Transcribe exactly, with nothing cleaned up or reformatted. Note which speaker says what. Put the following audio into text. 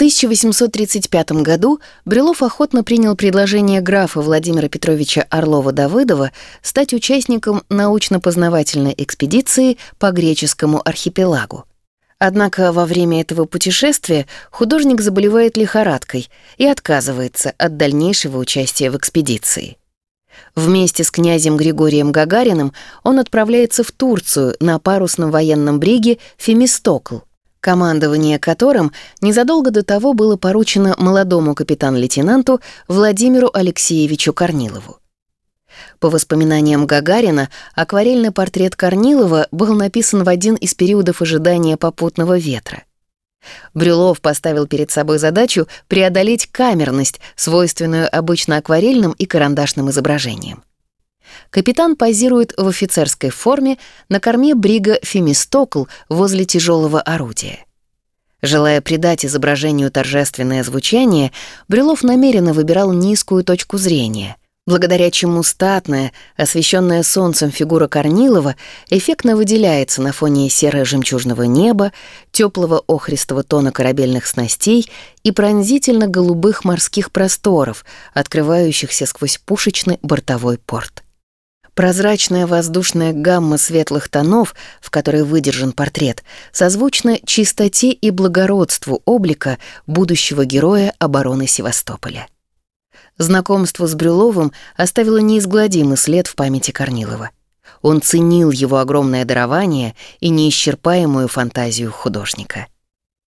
Speaker 1: тысяча восемьсот тридцать пятом году Брюлов охотно принял предложение графа Владимира Петровича Орлова-Давыдова стать участником научно-познавательной экспедиции по греческому архипелагу. Однако во время этого путешествия художник заболевает лихорадкой и отказывается от дальнейшего участия в экспедиции. Вместе с князем Григорием Гагариным он отправляется в Турцию на парусном военном бриге «Фемистокл», командование которым незадолго до того было поручено молодому капитан-лейтенанту Владимиру Алексеевичу Корнилову. По воспоминаниям Гагарина, акварельный портрет Корнилова был написан в один из периодов ожидания попутного ветра. Брюлов поставил перед собой задачу преодолеть камерность, свойственную обычно акварельным и карандашным изображениям. Капитан позирует в офицерской форме на корме брига «Фемистокл» возле тяжелого орудия. Желая придать изображению торжественное звучание, Брюлов намеренно выбирал низкую точку зрения, благодаря чему статная, освещенная солнцем фигура Корнилова эффектно выделяется на фоне серо-жемчужного неба, теплого охристого тона корабельных снастей и пронзительно-голубых морских просторов, открывающихся сквозь пушечный бортовой порт. Прозрачная воздушная гамма светлых тонов, в которой выдержан портрет, созвучна чистоте и благородству облика будущего героя обороны Севастополя. Знакомство с Брюловым оставило неизгладимый след в памяти Корнилова. Он ценил его огромное дарование и неисчерпаемую фантазию художника.